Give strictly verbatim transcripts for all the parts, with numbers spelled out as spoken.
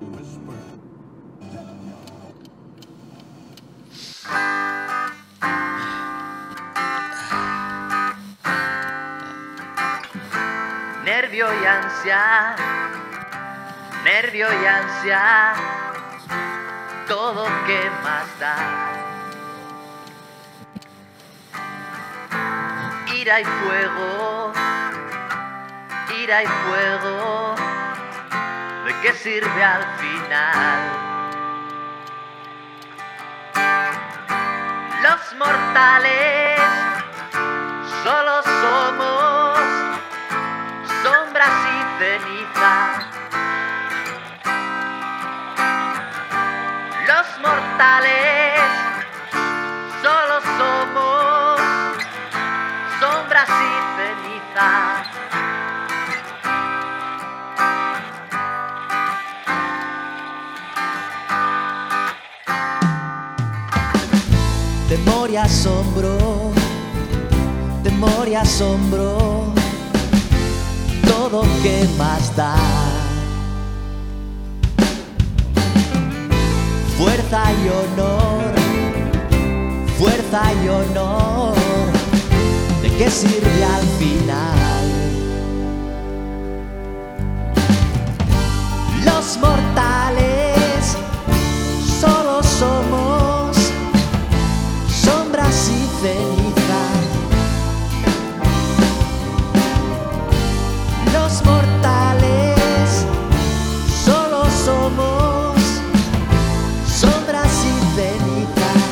Nervio y ansia, nervio y ansia, todo que más da. Ira y fuego, ira y fuego, ¿de qué sirve al final? Los mortales solo somos sombras y cenizas. Los mortales solo somos sombras y cenizas. Temor y asombro, temor y asombro, todo que más da. Fuerza y honor, fuerza y honor, ¿de qué sirve al final? Los mortales solo somos sombras y cenizas. Los mortales solo somos sombras y cenizas.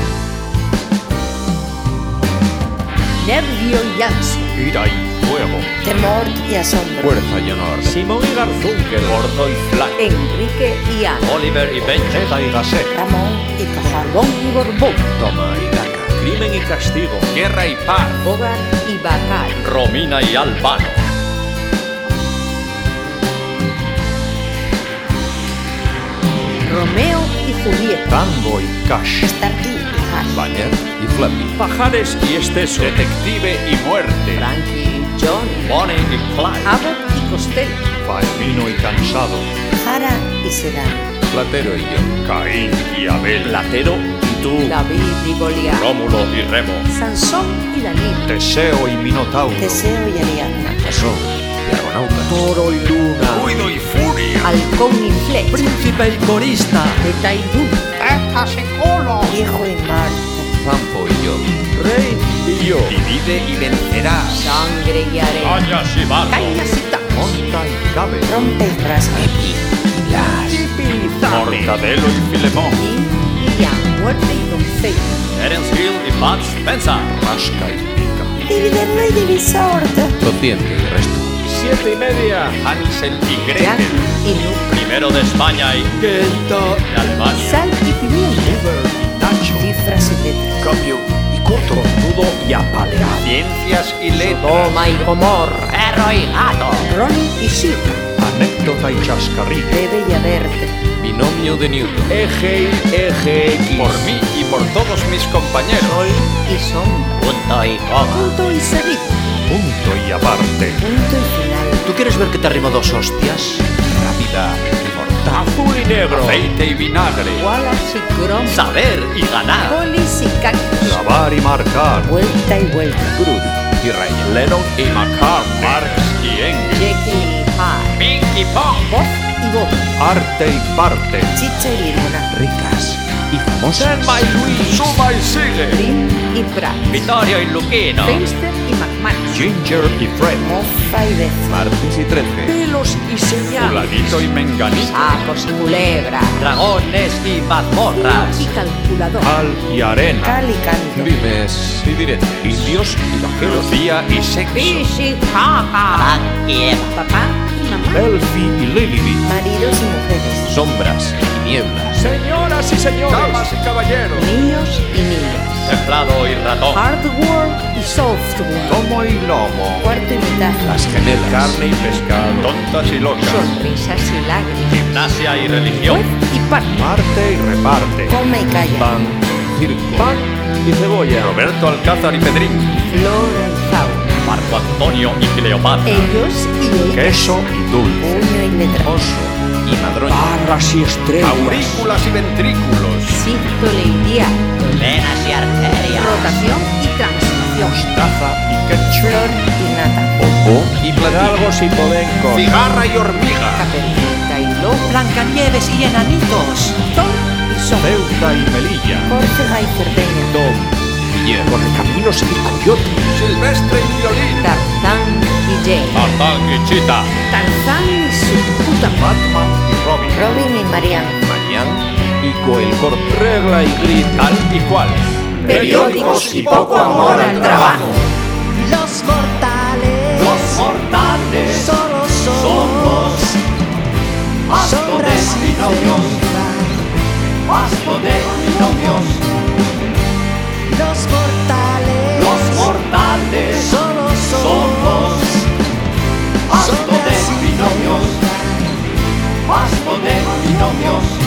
Nervio y ansia, Ira y fuego, temor y asombro. fuerza y honor. Simón y Garzúnquel, Gordo y flaco, Enrique y Ana, Oliver y Benji, Zeta y Gasset, Ramón y Cajarbón y Borbón, Toma y Daca, Crimen y castigo, Guerra y paz, Bogar y Bacal, Romina y Albano, Romeo y Julieta, Tango y Cash, Starkey y Hash, Banner y Flappy, Pajares y Esteso, Detective y Muerte, Frankie y Johnny, Bonnie y Clyde, Abbott y Costello, Palmino y Cansado, Jara y Sedán, Platero y yo, Caín y Abel, Platero y tú, David y Goliat, Rómulo y Remo, Sansón y Dalila, Teseo y Minotauro, Teseo y Ariadna, Jasón y Argonautas, Toro y Luna, Ruido y Furia, Halcón y Flecha, Príncipe y corista, Beta y Luna, Viejo y Marte, Zampo y yo, Rey y yo, Divide y vencerás, Sangre y arena, Cañas y barro, Cañas y tacos, Monta y Cabe, Rompe y rasga, Chipi y Zane, Mortadelo y Filemón, y a muerte y doncella, Terence Hill y Bud Spencer, Rasca y Pica, dividerlo y divisor, Prociente y resto, siete y media, Hansel y Jack Gretel, y Luke, primero de España y Quinto, de Albania, Sal y pimienta, Nacho, cifras y letras, Cambio y Curto, Todo y apaleado, Ciencias y Letras, Toma y Gomorra, Perro y Gato, Ronnie y Silva, Anécdota y Chascarrillo, Bebe y Averte, Binomio de Newton, Eje y Eje X, por mí y por todos mis compañeros, Sol y Sombra, punto y coma, punto y seguido, punto y aparte, punto y final, ¿tú quieres ver que te rimo dos hostias? Rápida y mortal, azul y negro, aceite y vinagre, Wallace y Chrome, saber y ganar, Polis y Cactus, clavar y marcar, vuelta y vuelta, Groody y Ryan, Lennon y McCartney, Marx y Engels, Jekyll y Hyde, Pink y Pong, voz y voz, arte y parte, Chicha y Limona, ricas y famosas, Selma y Luis, suma y sigue, Green y Pratt, Vittorio y Luquino, Feinster y McManus, Ginger y Fred, Mofa y Beth, martes y trece, pelos y señales, fulanito y menganito, Sacos y Culebra, dragones y mazmorras, y Calculador, Al y arena, Cal y Canto, dimes y diretes, indios y vaqueros, día y sexo, Fish y Jaja, papá y mamá, Elfie y Lilibet, maridos y mujeres, sombras y nieblas, señoras y señores, damas y caballeros, niños y niñas, teclado y ratón, hardware y software, lomo y lomo, cuarto y mitad, las gemelas, carne y pescado, tontas y locas, sonrisas y lágrimas, gimnasia y religión, juez y pan, Marte y reparte, come y calla, pan, circo, pan y cebolla, Roberto Alcázar y Pedrín, flora y fauna, Marco Antonio y Cleopatra, ellos y ellas, queso y dulce, puño y letra, oso y madroño. Barras y estrellas. Aurículas y ventrículos. sístole iliaca, Venas y arterias. rotación y transmisión, Mostaza y ketchup. innata, Ojo y platino. Galgos y podencos. Cigarra y hormiga. caperucita y lobo, Blancanieves y enanitos. Thor y Son, Ceuta y Melilla. Córcega y Cerdeña, Tom y hierro. Correcaminos y coyote. Silvestre y violín. Tarzán y Jane, Tarzán y Chita. Tarzán y su puta madre, Batman y Robin. Robin y Marianne, Mañana y Coel Corto. Regla y gris. Tal y cual. periódicos y poco amor al trabajo. Los mortales, mortales. solo somos sombras y ceniza. Pasto de binomios. Los mortales, mortales. solo somos sombras y ceniza. Pasto de binomios.